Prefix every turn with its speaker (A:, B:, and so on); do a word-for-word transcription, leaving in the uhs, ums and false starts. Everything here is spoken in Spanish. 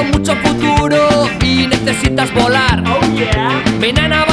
A: mucho futuro y necesitas volar.
B: Oh yeah.
A: Mi nena